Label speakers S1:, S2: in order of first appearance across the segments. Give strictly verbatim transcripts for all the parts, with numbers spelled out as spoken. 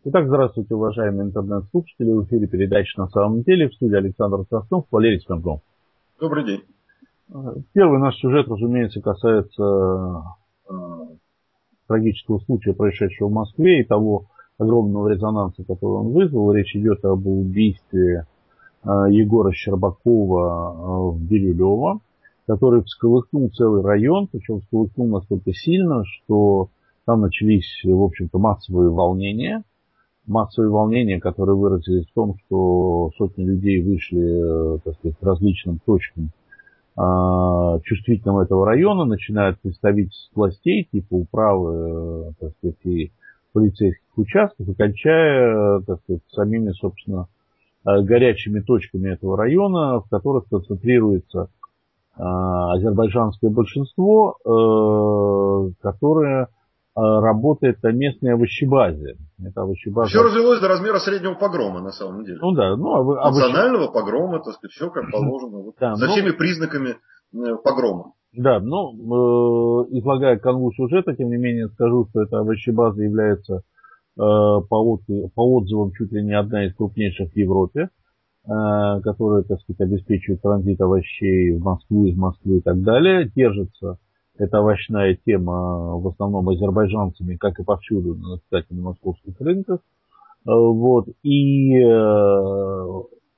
S1: Итак, здравствуйте, уважаемые интернет-слушатели. В эфире передача «На самом деле». В студии Александр Краснов, Валерий Смирнов.
S2: Добрый день.
S1: Первый наш сюжет, разумеется, касается э, трагического случая, происшедшего в Москве, и того огромного резонанса, который он вызвал. Речь идет об убийстве э, Егора Щербакова э, в Бирюлево, который всколыхнул целый район, причем всколыхнул настолько сильно, что там начались, в общем-то, массовые волнения. Массовые волнения, которые выразились в том, что сотни людей вышли, так сказать, к различным точкам э, чувствительным этого района, начиная от представительств властей, типа управы, так сказать, и полицейских участков, и кончая, так сказать, самими, собственно, горячими точками этого района, в которых концентрируется э, азербайджанское большинство, э, которое работает на местной овощебазе. Это овощебаза...
S2: Все развелось до размера среднего погрома, на самом деле.
S1: Ну да, ну, ов...
S2: национального погрома, так сказать, все как положено. Вот,
S1: да,
S2: со
S1: но...
S2: всеми признаками погрома.
S1: Да, но э, излагая канву сюжета, тем не менее скажу, что эта овощебаза является э, по, от... по отзывам чуть ли не одна из крупнейших в Европе, э, которая, так сказать, обеспечивает транзит овощей в Москву, из Москвы и так далее. Держится эта овощная тема в основном азербайджанцами, как и повсюду, кстати, на московских рынках. Вот. И э,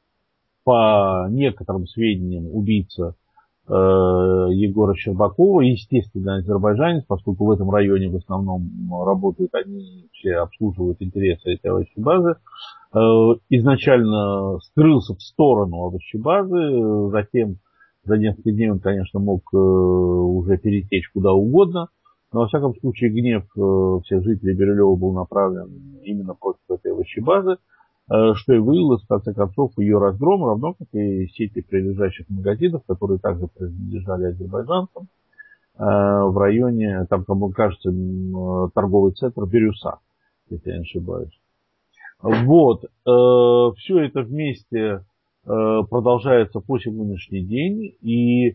S1: по некоторым сведениям убийца э, Егора Щербакова, естественно, азербайджанец, поскольку в этом районе в основном работают они, все обслуживают интересы этой овощебазы, э, изначально скрылся в сторону овощебазы, затем за несколько дней он, конечно, мог э, уже перетечь куда угодно, но, во всяком случае, гнев э, всех жителей Бирюлева был направлен именно против этой овощебазы, э, что и вылилось, в конце концов, в ее разгром, равно как и сети прилежащих магазинов, которые также принадлежали азербайджанцам, э, в районе, там, кому кажется, торговый центр Бирюса, если я не ошибаюсь. Вот, э, все это вместе продолжается по сегодняшний день, и э,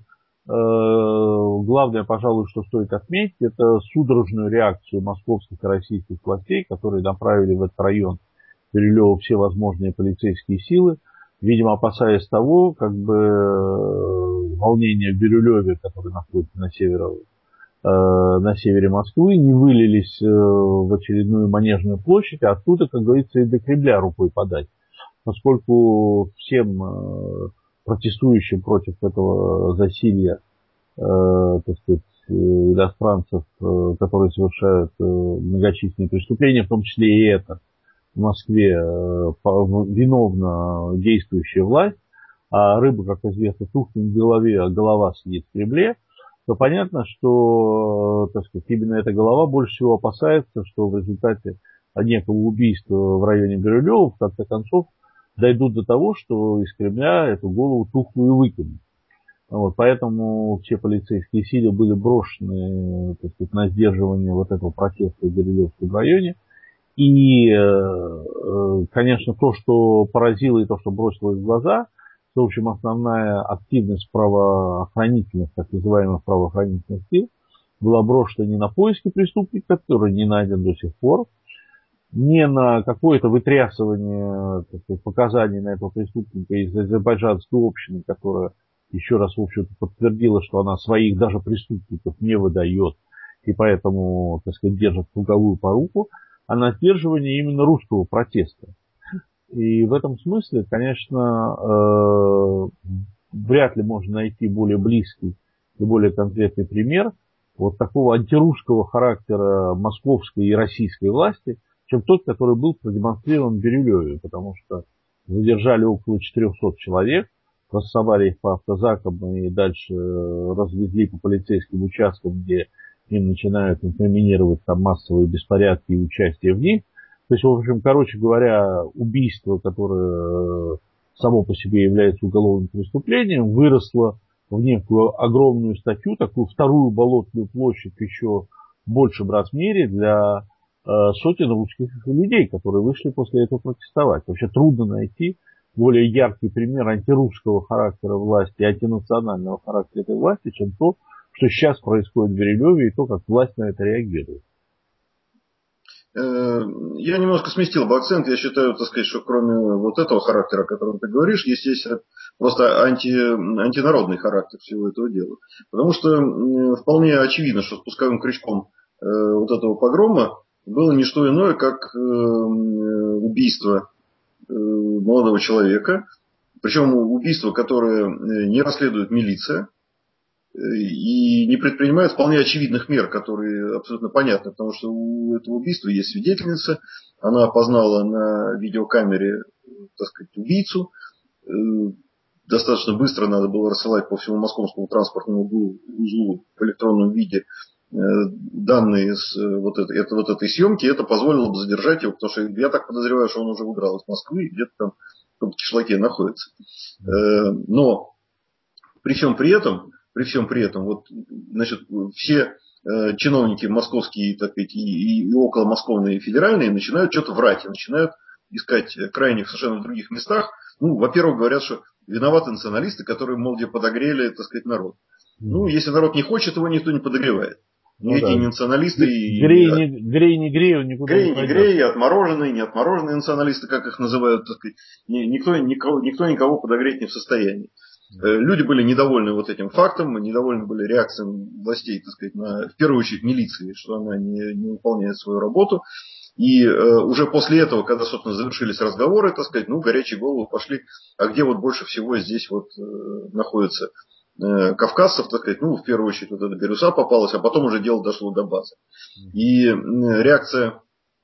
S1: главное, пожалуй, что стоит отметить, это судорожную реакцию московских и российских властей, которые направили в этот район Бирюлева все возможные полицейские силы, видимо, опасаясь того, как бы волнения в Бирюлеве, которые находятся на севере, э, на севере Москвы, не вылились э, в очередную Манежную площадь, а оттуда, как говорится, и до Кремля рукой подать. Поскольку всем э, протестующим против этого засилья, э, так сказать, иностранцев, э, которые совершают э, многочисленные преступления, в том числе и это, в Москве э, виновна действующая власть, а рыба, как известно, тухнет в голове, а голова сидит в Кремле, то понятно, что, так сказать, именно эта голова больше всего опасается, что в результате некого убийства в районе Бирюлева, в конце концов, дойдут до того, что из Кремля эту голову тухлую выкинут. Вот, поэтому все полицейские силы были брошены, так сказать, на сдерживание вот этого протеста в Бирюлевском районе. И, конечно, то, что поразило и то, что бросилось в глаза, в общем, основная активность правоохранительных, так называемых правоохранительных сил, была брошена не на поиски преступника, который не найден до сих пор, не на какое-то вытрясывание, так сказать, показаний на этого преступника из азербайджанской общины, которая еще раз, в общем-то, подтвердила, что она своих даже преступников не выдает и поэтому, так сказать, держит круговую поруку, а на сдерживание именно русского протеста. И в этом смысле, конечно, э, вряд ли можно найти более близкий и более конкретный пример вот такого антирусского характера московской и российской власти, чем тот, который был продемонстрирован в Бирюлеве, потому что задержали около четырехсот человек, рассовали их по автозакам и дальше развезли по полицейским участкам, где им начинают инкриминировать там массовые беспорядки и участие в них. То есть, в общем, короче говоря, убийство, которое само по себе является уголовным преступлением, выросло в некую огромную статью, такую вторую болотную площадь еще в большем размере для сотен русских людей, которые вышли после этого протестовать. Вообще трудно найти более яркий пример антирусского характера власти, антинационального характера этой власти, чем то, что сейчас происходит в Бирюлеве, и то, как власть на это реагирует.
S2: я немножко сместил бы акцент. Я считаю, так сказать, что кроме вот этого характера, о котором ты говоришь, есть, есть просто анти, антинародный характер всего этого дела. Потому что вполне очевидно, что спусковым крючком вот этого погрома было не что иное, как убийство молодого человека. Причем убийство, которое не расследует милиция и не предпринимает вполне очевидных мер, которые абсолютно понятны, потому что у этого убийства есть свидетельница, она опознала на видеокамере, так сказать, убийцу. Достаточно быстро надо было рассылать по всему московскому транспортному узлу в электронном виде данные с вот этой, это, вот этой съемки. Это позволило бы задержать его, потому что я так подозреваю, что он уже удрал из Москвы и где-то там в кишлаке находится. Но при всем при этом, при всем при этом, вот, значит, все э, чиновники московские, так сказать, и, и около московные, и федеральные начинают что-то врать, и начинают искать крайних совершенно в других местах. Ну, во-первых, говорят, что виноваты националисты, которые, мол, где подогрели, так сказать, народ. Ну, если народ не хочет, его никто не подогревает.
S1: Ну,
S2: эти
S1: да.
S2: националисты...
S1: Грей,
S2: и,
S1: не, грей, не грей, он никуда
S2: грей,
S1: не
S2: не
S1: пойдет.
S2: грей, отмороженные, не отмороженные националисты, как их называют, так сказать, никто, никого, никто никого подогреть не в состоянии. Люди были недовольны вот этим фактом, недовольны были реакцией властей, так сказать, на, в первую очередь милиции, что она не, не выполняет свою работу. И э, уже после этого, когда, собственно, завершились разговоры, так сказать, ну, горячие головы пошли, а где вот больше всего здесь вот э, находится э, кавказцев, так сказать, ну, в первую очередь вот эта Бирюса попалась, а потом уже дело дошло до базы. И э, реакция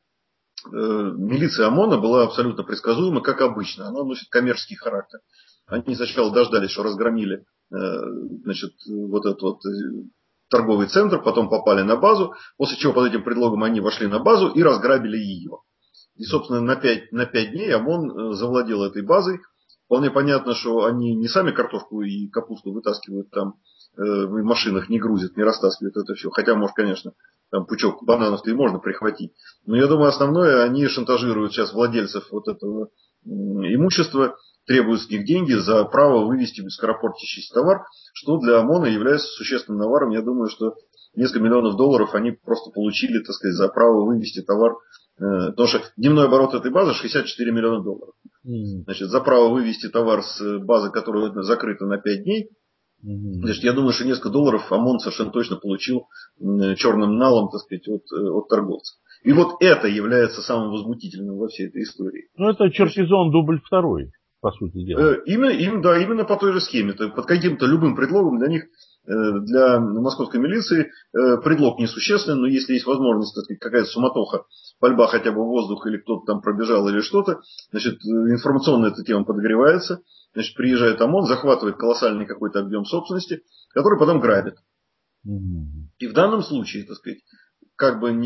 S2: э, милиции ОМОНа была абсолютно предсказуема, как обычно. Она носит коммерческий характер. Они сначала дождались, что разгромили э, значит, вот этот вот торговый центр, потом попали на базу, после чего под этим предлогом они вошли на базу и разграбили ее. И, собственно, на пять, на пять дней ОМОН завладел этой базой. Вполне понятно, что они не сами картошку и капусту вытаскивают там, э, в машинах не грузят, не растаскивают это все. Хотя, может, конечно, там пучок бананов-то и можно прихватить. Но я думаю, основное, они шантажируют сейчас владельцев вот этого э, имущества, требуют с них деньги за право вывести скоропортящийся товар, что для ОМОНа является существенным наваром. Я думаю, что несколько миллионов долларов они просто получили, так сказать, за право вывести товар. Потому что дневной оборот этой базы шестьдесят четыре миллиона долларов. Значит, за право вывести товар с базы, которая закрыта на пять дней, значит, я думаю, что несколько долларов ОМОН совершенно точно получил черным налом, так сказать, от, от торговца. И вот это является самым возмутительным во всей этой истории.
S1: Ну, это Черкизон дубль второй, по сути дела.
S2: Именно, им, да, именно по той же схеме. То под каким-то любым предлогом для них, для московской милиции, предлог несущественный, но если есть возможность, так сказать, какая-то суматоха, пальба хотя бы в воздух, или кто-то там пробежал, или что-то, значит, информационно эта тема подогревается, значит, приезжает ОМОН, захватывает колоссальный какой-то объем собственности, который потом грабит. Mm-hmm. И в данном случае, так сказать, как бы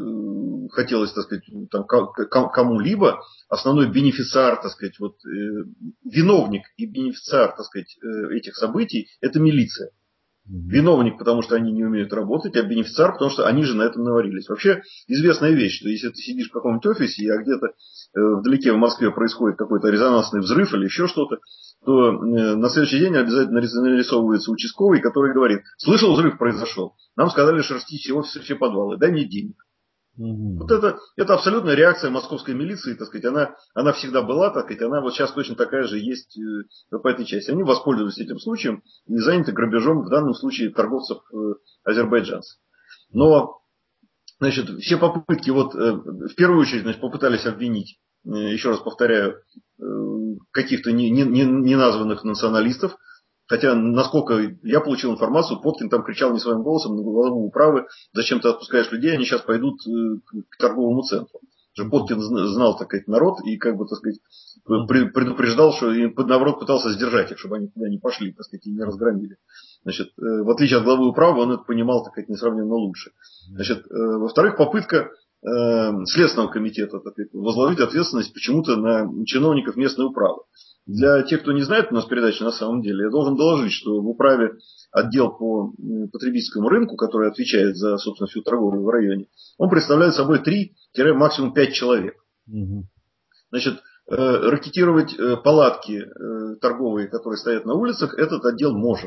S2: не хотелось, так сказать, там, кому-либо, основной бенефициар, так сказать, вот, э, виновник и бенефициар, так сказать, э, этих событий – это милиция. Mm-hmm. Виновник, потому что они не умеют работать, а бенефициар, потому что они же на этом наварились. Вообще известная вещь, что если ты сидишь в каком-нибудь офисе, а где-то э, вдалеке в Москве происходит какой-то резонансный взрыв или еще что-то, то э, на следующий день обязательно нарисовывается участковый, который говорит: слышал, взрыв произошел, нам сказали шерстить все офисы, все подвалы, дай мне денег. Mm-hmm. Вот это, это абсолютная реакция московской милиции, так сказать, она, она всегда была, так сказать, она вот сейчас точно такая же есть э, по этой части. Они воспользовались этим случаем и заняты грабежом, в данном случае, торговцев э, азербайджанцев. Но, значит, все попытки, вот э, в первую очередь, значит, попытались обвинить, э, еще раз повторяю, э, каких-то не, не, не названных националистов. Хотя, насколько я получил информацию, Поткин там кричал не своим голосом на главу управы: зачем ты отпускаешь людей, они сейчас пойдут к торговому центру. Поткин знал, так сказать, народ и, как бы, так сказать, предупреждал, что и, наоборот, пытался сдержать их, чтобы они туда не пошли, так сказать, и не разгромили. Значит, в отличие от главы управы, он это понимал, так сказать, несравненно лучше. Значит, во-вторых, попытка Следственного комитета, так сказать, возложить ответственность почему-то на чиновников местной управы. Для тех, кто не знает, у нас передача на самом деле, я должен доложить, что в управе отдел по потребительскому рынку, который отвечает за, собственно, всю торговлю в районе, он представляет собой три-максимум пять человек. Угу. Значит, ракетировать палатки торговые, которые стоят на улицах, этот отдел может.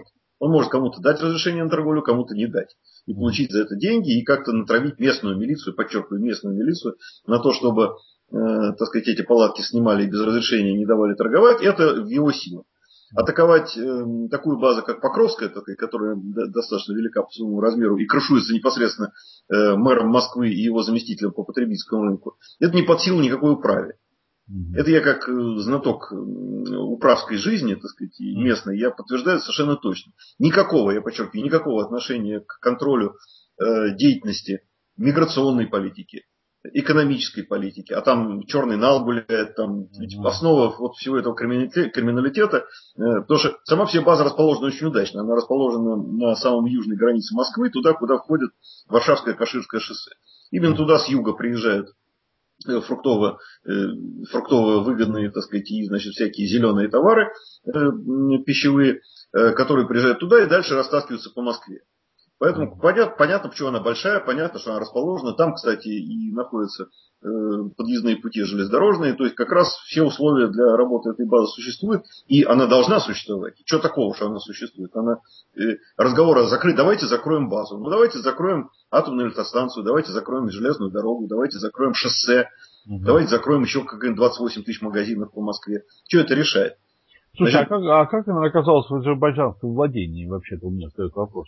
S2: Он может кому-то дать разрешение на торговлю, кому-то не дать. И получить за это деньги, и как-то натравить местную милицию, подчеркиваю, местную милицию, на то, чтобы, э, так сказать, эти палатки снимали и без разрешения не давали торговать, это в его силу. Атаковать э, такую базу, как Покровская, такая, которая достаточно велика по своему размеру и крышуется непосредственно э, мэром Москвы и его заместителем по потребительскому рынку, это не под силу никакой управе. Mm-hmm. Это я как э, знаток э, управской жизни, так сказать, и местной, я подтверждаю совершенно точно. Никакого, я подчеркиваю, никакого отношения к контролю э, деятельности миграционной политики, экономической политики, а там черный нал гуляет, там mm-hmm. основа вот всего этого криминалитета, э, потому что сама все база расположена очень удачно, она расположена на самом южной границе Москвы, туда, куда входит Варшавское Каширское шоссе. Именно mm-hmm. туда с юга приезжают фруктово, э, фруктово выгодные, так сказать, и, значит, всякие зеленые товары э, пищевые, э, которые приезжают туда и дальше растаскиваются по Москве. Поэтому понятно, понятно, почему она большая, понятно, что она расположена. Там, кстати, и находятся э, подъездные пути железнодорожные. То есть как раз все условия для работы этой базы существуют. И она должна существовать. Что такого, что она существует? Она, э, разговор закрыть. Давайте закроем базу. Ну давайте закроем атомную электростанцию. Давайте закроем железную дорогу. Давайте закроем шоссе. Угу. Давайте закроем еще как двадцать восемь тысяч магазинов по Москве. Что это решает?
S1: Слушай, Значит, а, как, а как она оказалась в азербайджанском владении? Вообще-то у меня стоит вопрос.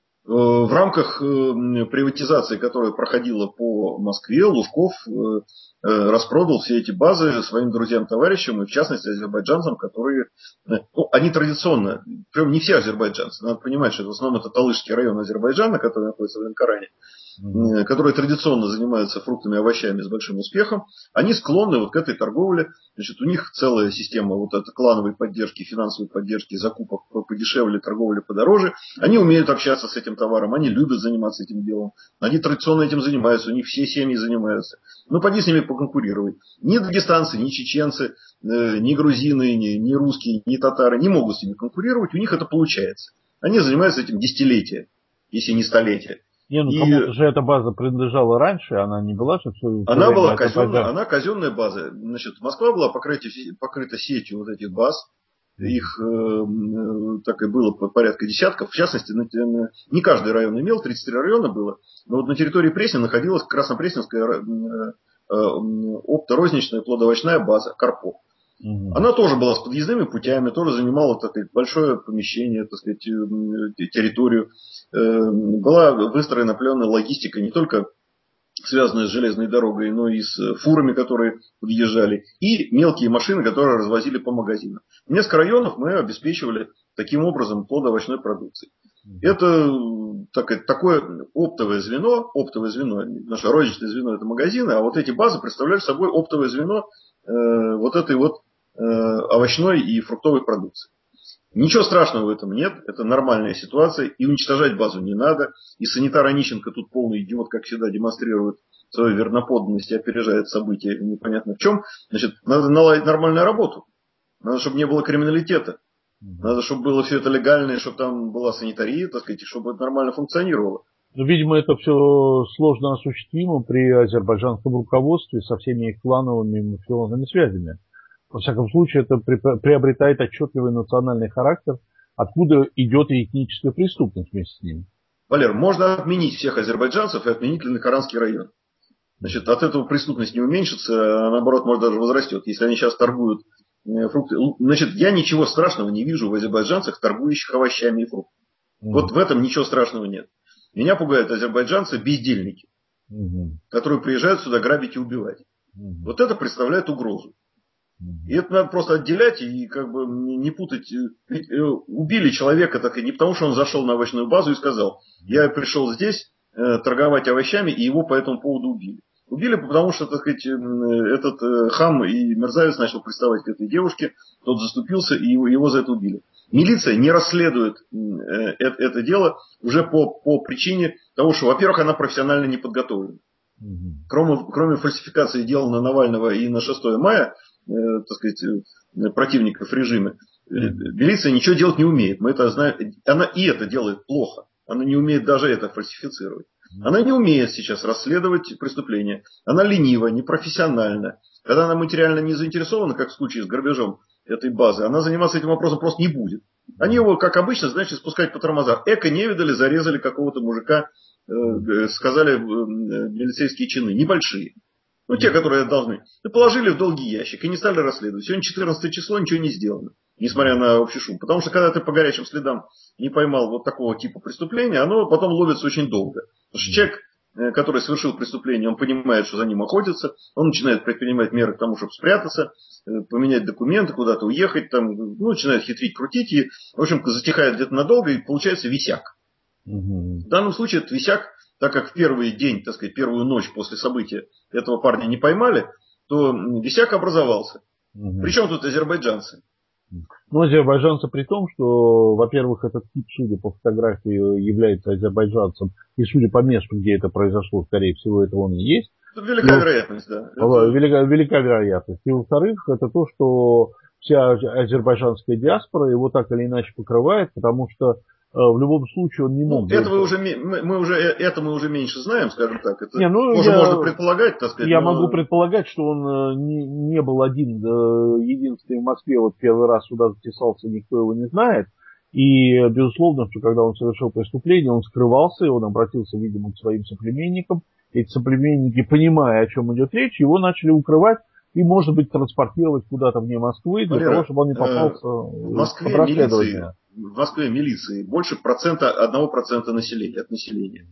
S2: В рамках приватизации, которая проходила по Москве, Лужков распродал все эти базы своим друзьям-товарищам, и в частности азербайджанцам, которые, ну, они традиционно, прям не все азербайджанцы, надо понимать, что в основном это Талышский район Азербайджана, который находится в Анкаране, mm-hmm. которые традиционно занимаются фруктами и овощами с большим успехом, они склонны вот к этой торговле. Значит, у них целая система вот этой клановой поддержки, финансовой поддержки, закупок подешевле, торговли подороже. Они умеют общаться с этим товаром, они любят заниматься этим делом. Они традиционно этим занимаются, у них все семьи занимаются. Ну, поди с ними поконкурировать. Ни дагестанцы, ни чеченцы, э, ни грузины, ни, ни русские, ни татары не могут с ними конкурировать, у них это получается. Они занимаются этим десятилетия, если не столетия.
S1: Не, ну и... кому-то же эта база принадлежала раньше, она не была, что все.
S2: Она была казенная, она казенная база. Значит, Москва была покрыта, покрыта сетью вот этих баз. Их э, так и было порядка десятков. В частности, не каждый район имел, тридцать три района было. Но вот на территории Пресни находилась Краснопресненская э, э, опторозничная плодоовощная база Карпо. Угу. Она тоже была с подъездными путями, тоже занимала, так сказать, большое помещение, так сказать, территорию. Э, была выстроена определенная логистика, не только связанная с железной дорогой, но и с фурами, которые подъезжали, и мелкие машины, которые развозили по магазинам. Несколько районов мы обеспечивали таким образом плодоовощной продукцией. Это так, такое оптовое звено, оптовое звено, наше розничное звено это магазины, а вот эти базы представляют собой оптовое звено э, вот этой вот э, овощной и фруктовой продукции. Ничего страшного в этом нет, это нормальная ситуация, и уничтожать базу не надо. И санитар Онищенко тут полный идиот, как всегда, демонстрирует свою верноподданность и опережает события непонятно в чем. Значит, надо наладить нормальную работу, надо, чтобы не было криминалитета, надо, чтобы было все это легально, и чтобы там была санитария, так сказать, и чтобы это нормально функционировало.
S1: Ну, видимо, это все сложно осуществимо при азербайджанском руководстве со всеми их клановыми и мафиозными связями. Во всяком случае, это приобретает отчетливый национальный характер, откуда идет и этническая преступность вместе с ним.
S2: Валер, можно отменить всех азербайджанцев и отменить Ленокоранский район. Значит, от этого преступность не уменьшится, а наоборот, может даже возрастет. Если они сейчас торгуют фрукты. Значит, я ничего страшного не вижу в азербайджанцах, торгующих овощами и фруктами. Mm. Вот в этом ничего страшного нет. Меня пугают азербайджанцы-бездельники, mm-hmm. которые приезжают сюда грабить и убивать. Mm-hmm. Вот это представляет угрозу. И это надо просто отделять и как бы не путать. Ведь убили человека так и не потому, что он зашел на овощную базу и сказал, я пришел здесь э, торговать овощами, и его по этому поводу убили. Убили, потому что, так сказать, этот э, хам и мерзавец начал приставать к этой девушке, тот заступился, и его, его за это убили. Милиция не расследует э, это, это дело уже по, по причине того, что, во-первых, она профессионально не подготовлена. Mm-hmm. Кроме, кроме фальсификации дел на Навального и на шестое мая, э, так сказать, противников режима, mm-hmm. милиция ничего делать не умеет. Мы это знаем. Она и это делает плохо. Она не умеет даже это фальсифицировать. Она не умеет сейчас расследовать преступления. Она ленива, непрофессиональна. Когда она материально не заинтересована, как в случае с грабежом этой базы, она заниматься этим вопросом просто не будет. Они его, как обычно, значит, спускать по тормозам. Эко не видали, зарезали какого-то мужика, э, сказали э, милицейские чины, небольшие. Ну, те, которые должны. И положили в долгий ящик и не стали расследовать. Сегодня четырнадцатое число, ничего не сделано. Несмотря на общий шум. Потому что когда ты по горячим следам не поймал вот такого типа преступления, оно потом ловится очень долго. Потому что человек, который совершил преступление, он понимает, что за ним охотятся, он начинает предпринимать меры к тому, чтобы спрятаться, поменять документы, куда-то уехать, там, ну, начинает хитрить, крутить, и, в общем, затихает где-то надолго, и получается висяк. Угу. В данном случае этот висяк, так как в первый день, так сказать, первую ночь после события этого парня не поймали, то висяк образовался. Угу. Причем тут азербайджанцы?
S1: Ну, азербайджанцы при том, что, во-первых, этот тип, судя по фотографии, является азербайджанцем, и судя по месту, где это произошло, скорее всего, это он и есть.
S2: Это велика и, вероятность, да.
S1: Это... Велика, велика вероятность. И, во-вторых, это то, что вся азербайджанская диаспора его так или иначе покрывает, потому что в любом случае он не мог...
S2: Ну, это, вы уже, мы, мы уже, это мы уже меньше знаем, скажем так. Это
S1: не, ну,
S2: тоже
S1: я,
S2: можно предполагать, так сказать.
S1: Я
S2: но...
S1: могу предполагать, что он не, не был один, единственный в Москве, вот первый раз сюда затесался, никто его не знает. И, безусловно, что когда он совершил преступление, он скрывался, и он обратился, видимо, к своим соплеменникам. Эти соплеменники, понимая, о чем идет речь, его начали укрывать и, может быть, транспортировать куда-то вне Москвы, для Валера, того, чтобы он не попался
S2: в Москве под расследование. В Москве милиции больше процента, одного процента населения, от населения.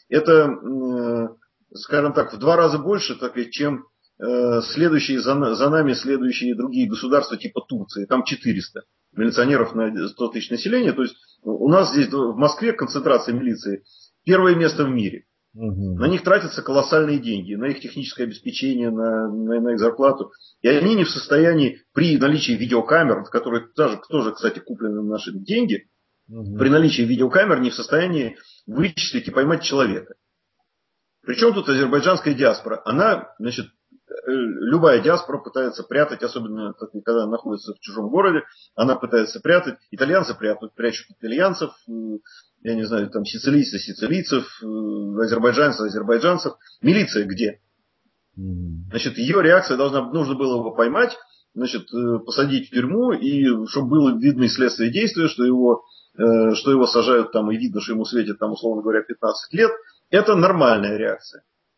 S2: Это, скажем так, в два раза больше, так ведь, чем следующие за, за нами следующие другие государства типа Турции. Там четыреста милиционеров на сто тысяч населения. То есть у нас здесь в Москве концентрация милиции первое место в мире. Угу. На них тратятся колоссальные деньги, на их техническое обеспечение, на, на, на их зарплату. И они не в состоянии, при наличии видеокамер, которые тоже, тоже кстати, куплены на наши деньги, угу. при наличии видеокамер не в состоянии вычислить и поймать человека. Причем тут азербайджанская диаспора? Она, значит, любая диаспора пытается прятать, особенно когда находится в чужом городе, она пытается прятать. Итальянцы прячут, прячут итальянцев, я не знаю, там сицилийцы, сицилийцев, азербайджанцев, азербайджанцев. Милиция где? Значит, ее реакция должна, нужно было его поймать, значит, посадить в тюрьму, и чтобы было видно следствие действия, что его, что его сажают там, и видно, что ему светит там, условно говоря, пятнадцать лет. Это нормальная реакция.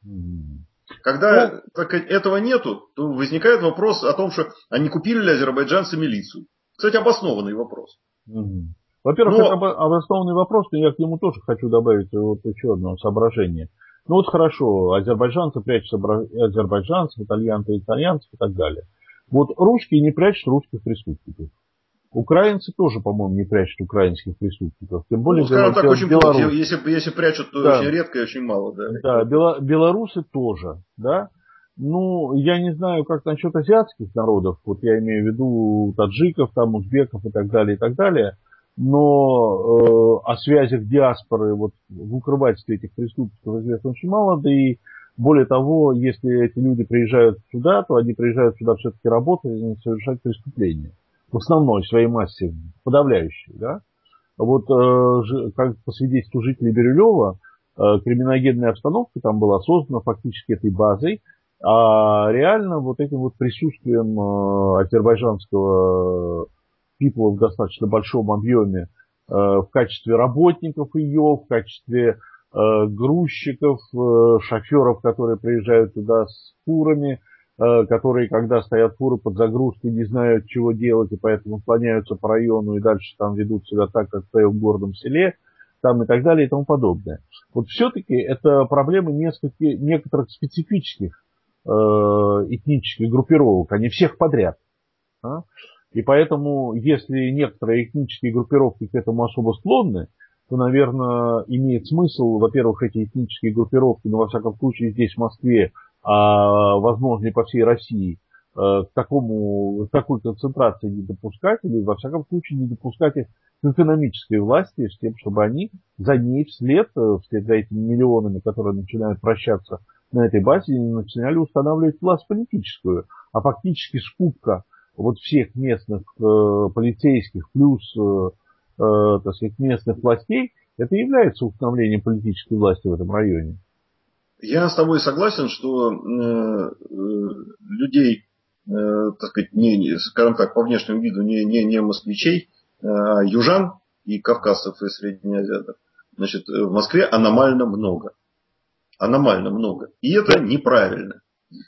S2: Когда ну, так, этого нету, то возникает вопрос о том, что они купили ли азербайджанцы милицию. Кстати, обоснованный вопрос.
S1: Угу. Во-первых, но... это обоснованный вопрос, но я к нему тоже хочу добавить вот еще одно соображение. Ну вот хорошо, азербайджанцы прячут азербайджанцев, итальянцы итальянцев и так далее. Вот русские не прячут русских преступников. Украинцы тоже, по-моему, не прячут украинских преступников. Тем более, ну,
S2: скажем так, очень плохо. Если, если прячут, то да. очень редко и очень мало. Да,
S1: да бело, белорусы тоже. Да? Ну, я не знаю, как насчет азиатских народов. Вот я имею в виду таджиков, там, узбеков и так далее, и так далее. Но э, о связях диаспоры вот, в укрывательстве этих преступников известно очень мало. Да и более того, если эти люди приезжают сюда, то они приезжают сюда все-таки работать и не совершать преступления. В основной своей массе, подавляющей, да. Вот, э, как по свидетельству жителей Бирюлева, э, криминогенная обстановка там была создана фактически этой базой, а реально вот этим вот присутствием э, азербайджанского пипла в достаточно большом объеме э, в качестве работников ее, в качестве э, грузчиков, э, шоферов, которые приезжают туда с фурами, которые, когда стоят фуры под загрузкой, не знают, чего делать, и поэтому слоняются по району и дальше там ведут себя так, как в своем городом селе, там и так далее и тому подобное. Вот все-таки это проблемы несколько, некоторых специфических э, этнических группировок, а не всех подряд. А? И поэтому, если некоторые этнические группировки к этому особо склонны, то, наверное, имеет смысл, во-первых, эти этнические группировки, ну, во всяком случае, здесь, в Москве, а, возможно, и по всей России, к, такому, к такой концентрации не допускать, или, во всяком случае, не допускать их к экономической власти, с тем, чтобы они за ней вслед, вслед за этими миллионами, которые начинают вращаться на этой базе, начинали устанавливать власть политическую, а фактически скупка вот всех местных э, полицейских плюс, э, э, так сказать, местных властей, это является установлением политической власти в этом районе.
S2: Я с тобой согласен, что э, э, людей так сказать, не, не, скажем так, по внешнему виду не, не, не москвичей, а южан и кавказцев и среднеазиатов, значит, в Москве аномально много. Аномально много. И это неправильно.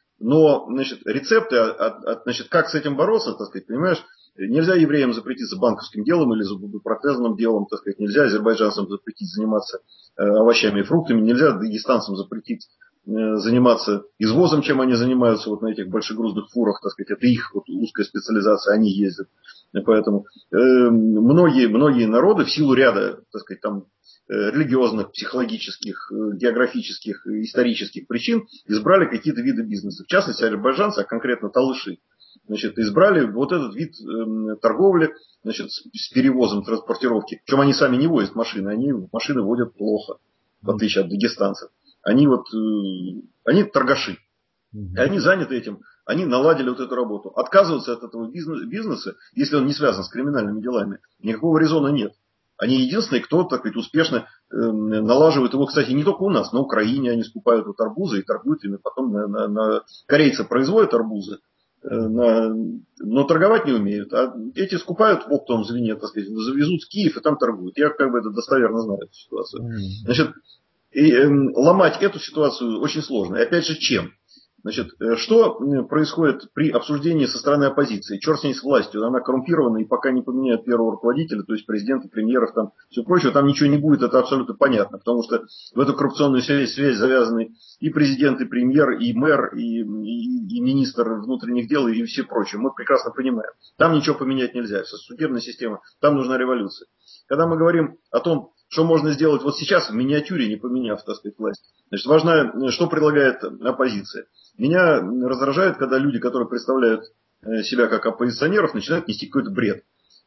S2: Но, значит, рецепты, от, от, значит, как с этим бороться, так сказать, понимаешь, нельзя евреям запретить за банковским делом или зубопротезным делом, так сказать, нельзя азербайджанцам запретить заниматься э, овощами и фруктами, нельзя дагестанцам запретить э, заниматься извозом, чем они занимаются вот на этих большегрузных фурах, так сказать, это их вот узкая специализация, они ездят. И поэтому э, многие, многие народы в силу ряда, так сказать, там, религиозных, психологических, географических, исторических причин избрали какие-то виды бизнеса. В частности, азербайджанцы, а конкретно талыши, значит, избрали вот этот вид э, торговли, значит, с, с перевозом транспортировки. Причем они сами не возят машины, они машины водят плохо, в отличие от дагестанцев. Они вот, э, они торгаши. И они заняты этим, они наладили вот эту работу. Отказываться от этого бизнеса, если он не связан с криминальными делами, никакого резона нет. Они единственные, кто, так сказать, успешно э, налаживает его, кстати, не только у нас. На Украине они скупают вот арбузы и торгуют ими. Потом на, на, на... корейцы производят арбузы, э, на... но торговать не умеют. А эти скупают в оптовом звене, так сказать, завезут в Киев и там торгуют. Я как бы это достоверно знаю, эту ситуацию. Значит, и, э, ломать эту ситуацию очень сложно. И опять же, чем? Значит, что происходит при обсуждении со стороны оппозиции? Черт с ней с властью, она коррумпирована, и пока не поменяют первого руководителя, то есть президента, премьеров, там, все прочее, там ничего не будет, это абсолютно понятно, потому что в эту коррупционную связь, связь завязаны и президент, и премьер, и мэр, и, и, и министр внутренних дел, и все прочее. Мы прекрасно понимаем. Там ничего поменять нельзя, судебная система, там нужна революция. Когда мы говорим о том, что можно сделать вот сейчас в миниатюре, не поменяв, так сказать, власть, значит, важно, что предлагает оппозиция. Меня раздражает, когда люди, которые представляют себя как оппозиционеров, начинают нести какой-то бред.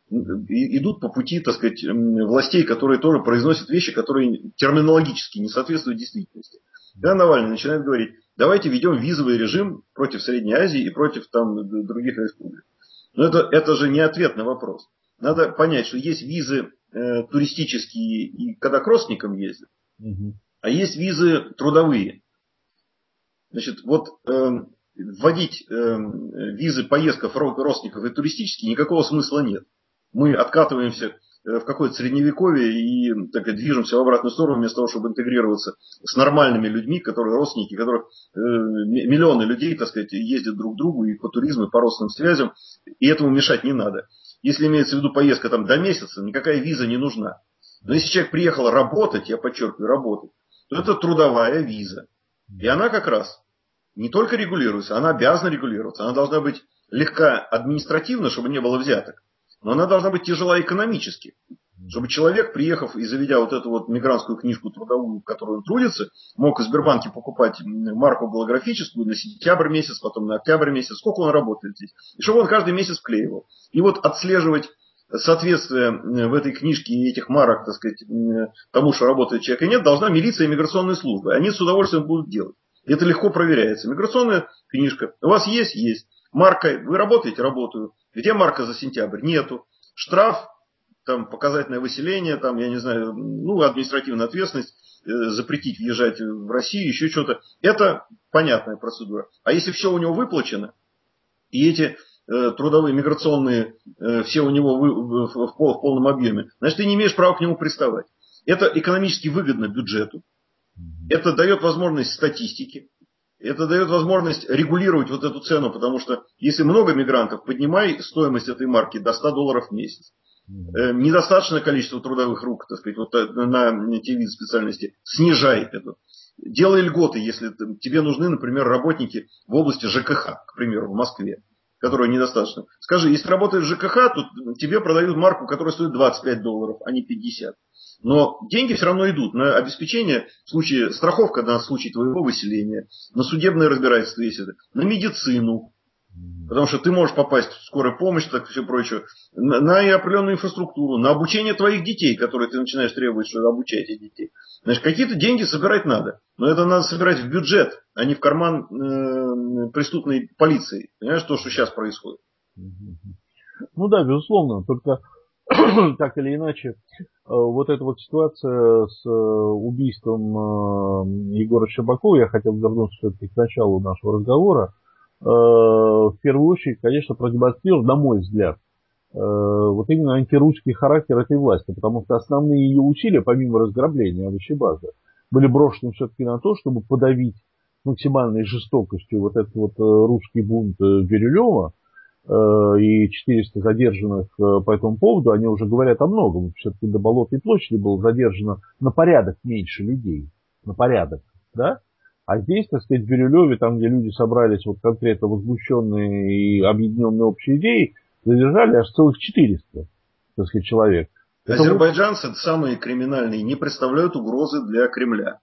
S2: И идут по пути, так сказать, властей, которые тоже произносят вещи, которые терминологически не соответствуют действительности. Когда Навальный начинает говорить, давайте введем визовый режим против Средней Азии и против там, других республик. Но это, это же не ответ на вопрос. Надо понять, что есть визы э, туристические, и когда к родственникам ездят, угу. А есть визы трудовые. Значит, вот э, вводить э, визы поездков родственников и туристические никакого смысла нет. Мы откатываемся в какое-то средневековье и так, движемся в обратную сторону, вместо того, чтобы интегрироваться с нормальными людьми, которые родственники, которых э, миллионы людей, так сказать, ездят друг к другу и по туризму, и по родственным связям, и этому мешать не надо. Если имеется в виду поездка там до месяца, никакая виза не нужна. Но если человек приехал работать, я подчеркиваю, работать, то это трудовая виза. И она как раз не только регулируется, она обязана регулироваться. Она должна быть легка административно, чтобы не было взяток. Но она должна быть тяжела экономически. Чтобы человек, приехав и заведя вот эту вот мигрантскую книжку трудовую, в которой он трудится, мог в Сбербанке покупать марку голографическую на сентябрь месяц, потом на октябрь месяц, сколько он работает здесь. И чтобы он каждый месяц вклеивал. И вот отслеживать соответствие в этой книжке и этих марок, так сказать, тому, что работает человек и нет, должна милиция и миграционные службы. Они с удовольствием будут делать. Это легко проверяется. Миграционная книжка. У вас есть? Есть. Марка. Вы работаете? Работаю. Где марка за сентябрь? Нету. Штраф, там, показательное выселение, там, я не знаю, ну, административная ответственность, э, запретить въезжать в Россию, еще что-то. Это понятная процедура. А если все у него выплачено, и эти э, трудовые, миграционные, э, все у него вы, в, в, в полном объеме, значит, ты не имеешь права к нему приставать. Это экономически выгодно бюджету. Это дает возможность статистики. Это дает возможность регулировать вот эту цену, потому что если много мигрантов, поднимай стоимость этой марки до ста долларов в месяц. Э, недостаточное количество трудовых рук, так сказать, вот на, на те виды специальности, снижай это. Делай льготы, если тебе нужны, например, работники в области ЖКХ, к примеру, в Москве, которые недостаточно. Скажи, если работаешь в ЖКХ, то тебе продают марку, которая стоит двадцать пять долларов, а не пятьдесят. Но деньги все равно идут на обеспечение, в случае страховка на случай твоего выселения, на судебное разбирательство, если это, на медицину. Потому что ты можешь попасть в скорую помощь, так и все прочее, на, на определенную инфраструктуру, на обучение твоих детей, которые ты начинаешь требовать, что обучать этих детей. Значит, какие-то деньги собирать надо. Но это надо собирать в бюджет, а не в карман э, преступной полиции. Понимаешь, то, что сейчас происходит.
S1: Ну да, безусловно. Только так или иначе, вот эта вот ситуация с убийством Егора Щербакова, я хотел вернуться все-таки к началу нашего разговора. В в первую очередь, конечно, продемонстрировал, на мой взгляд, вот именно антирусский характер этой власти, потому что основные ее усилия, помимо разграбления овощебазы, были брошены все-таки на то, чтобы подавить максимальной жестокостью вот этот вот русский бунт Бирюлева, и четыреста задержанных по этому поводу, они уже говорят о многом. Все-таки до Болотной площади было задержано на порядок меньше людей, на порядок, да? А здесь, так сказать, в Бирюлеве, там, где люди собрались вот конкретно возмущенные и объединенные общей идеей, задержали аж целых четыреста, так сказать, человек.
S2: Азербайджанцы, это самые криминальные, не представляют угрозы для Кремля.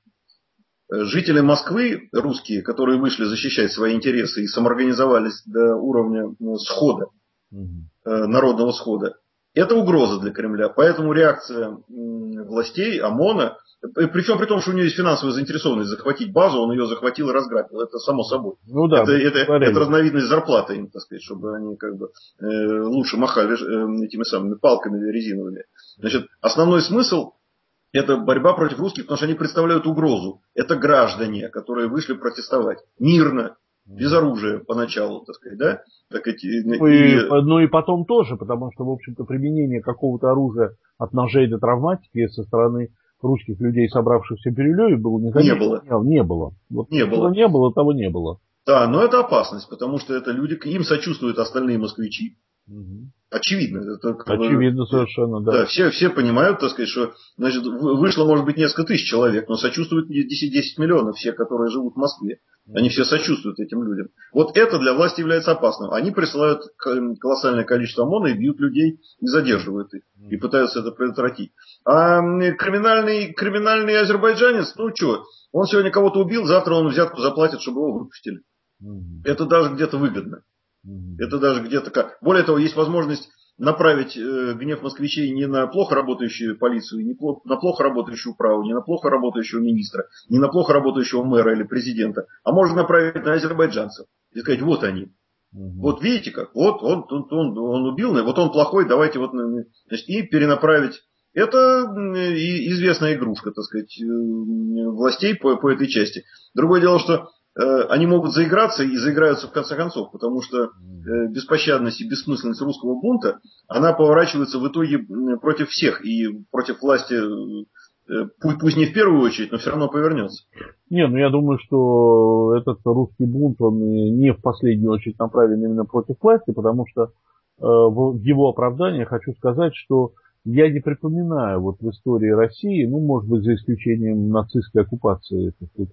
S2: Жители Москвы, русские, которые вышли защищать свои интересы и самоорганизовались до уровня схода, угу. народного схода, это угроза для Кремля. Поэтому реакция властей, ОМОНа, причем при том, что у него есть финансовая заинтересованность захватить базу, он ее захватил и разграбил. Это само собой.
S1: Ну да,
S2: это, это, это разновидность зарплаты им, так сказать, чтобы они как бы э, лучше махали э, этими самыми палками резиновыми. Значит, основной смысл — это борьба против русских, потому что они представляют угрозу. Это граждане, которые вышли протестовать мирно, без оружия поначалу, так сказать, да? Так эти,
S1: ну, и, и... ну и потом тоже, потому что, в общем-то, применение какого-то оружия от ножей до травматики со стороны русских людей, собравшихся в Бирюлеве, было не,
S2: не было.
S1: Не, не было. Вот
S2: не было.
S1: не было, того не было.
S2: Да, но это опасность, потому что это люди, им сочувствуют остальные москвичи.
S1: Угу.
S2: Очевидно. Это,
S1: Очевидно совершенно, да.
S2: Да, все, все понимают, так сказать, что значит, вышло, может быть, несколько тысяч человек, но сочувствуют десять миллионов, все, которые живут в Москве. Они все сочувствуют этим людям. Вот это для власти является опасным. Они присылают колоссальное количество ОМОНа и бьют людей, и задерживают их, и пытаются это предотвратить. А криминальный, криминальный азербайджанец, ну что, он сегодня кого-то убил, завтра он взятку заплатит, чтобы его выпустили. Это даже где-то выгодно. Это даже где-то как. Более того, есть возможность направить э, гнев москвичей не на плохо работающую полицию, не плохо, на плохо работающую управу, не на плохо работающего министра, не на плохо работающего мэра или президента, а можно направить на азербайджанцев и сказать, вот они. Угу. Вот видите как, вот он, он, он, он убил, вот он плохой, давайте вот, значит, и перенаправить. Это известная игрушка, так сказать, властей по, по этой части. Другое дело, что они могут заиграться и заиграются в конце концов, потому что беспощадность и бессмысленность русского бунта, она поворачивается в итоге против всех и против власти, пусть, пусть не в первую очередь, но все равно повернется.
S1: Не, ну я думаю, что этот русский бунт, он не в последнюю очередь направлен именно против власти, потому что в его оправдании хочу сказать, что я не припоминаю вот в истории России, ну, может быть, за исключением нацистской оккупации,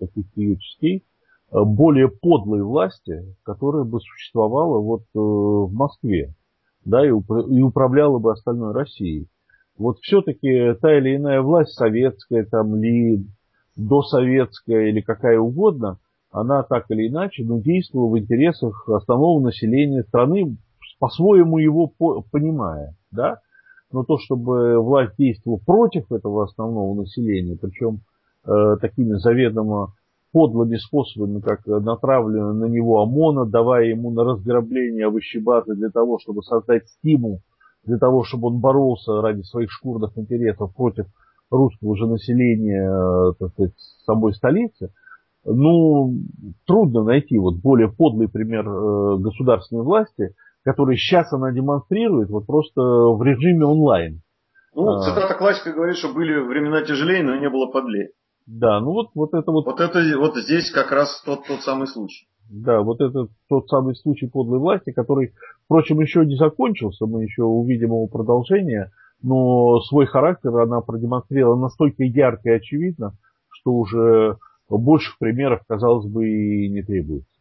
S1: такой более подлой власти, которая бы существовала вот э, в Москве, да, и, уп- и управляла бы остальной Россией. Вот все-таки та или иная власть, советская там ли, досоветская или какая угодно, она так или иначе, ну, действовала в интересах основного населения страны, по-своему его по- понимая, да. Но то, чтобы власть действовала против этого основного населения, причем э, такими заведомо подлыми способами, как натравливая на него ОМОНа, давая ему на разграбление овощебазы для того, чтобы создать стимул, для того, чтобы он боролся ради своих шкурных интересов против русского же населения, так сказать, самой столицы, ну, трудно найти вот более подлый пример государственной власти, который сейчас она демонстрирует вот просто в режиме онлайн.
S2: Ну, цитата классика говорит, что были времена тяжелее, но не было подлее.
S1: Да, ну вот, вот это вот...
S2: Вот это вот здесь как раз тот, тот самый случай.
S1: Да, вот это тот самый случай подлой власти, который, впрочем, еще не закончился, мы еще увидим его продолжение, но свой характер она продемонстрировала настолько ярко и очевидно, что уже больших примеров, казалось бы, и не требуется.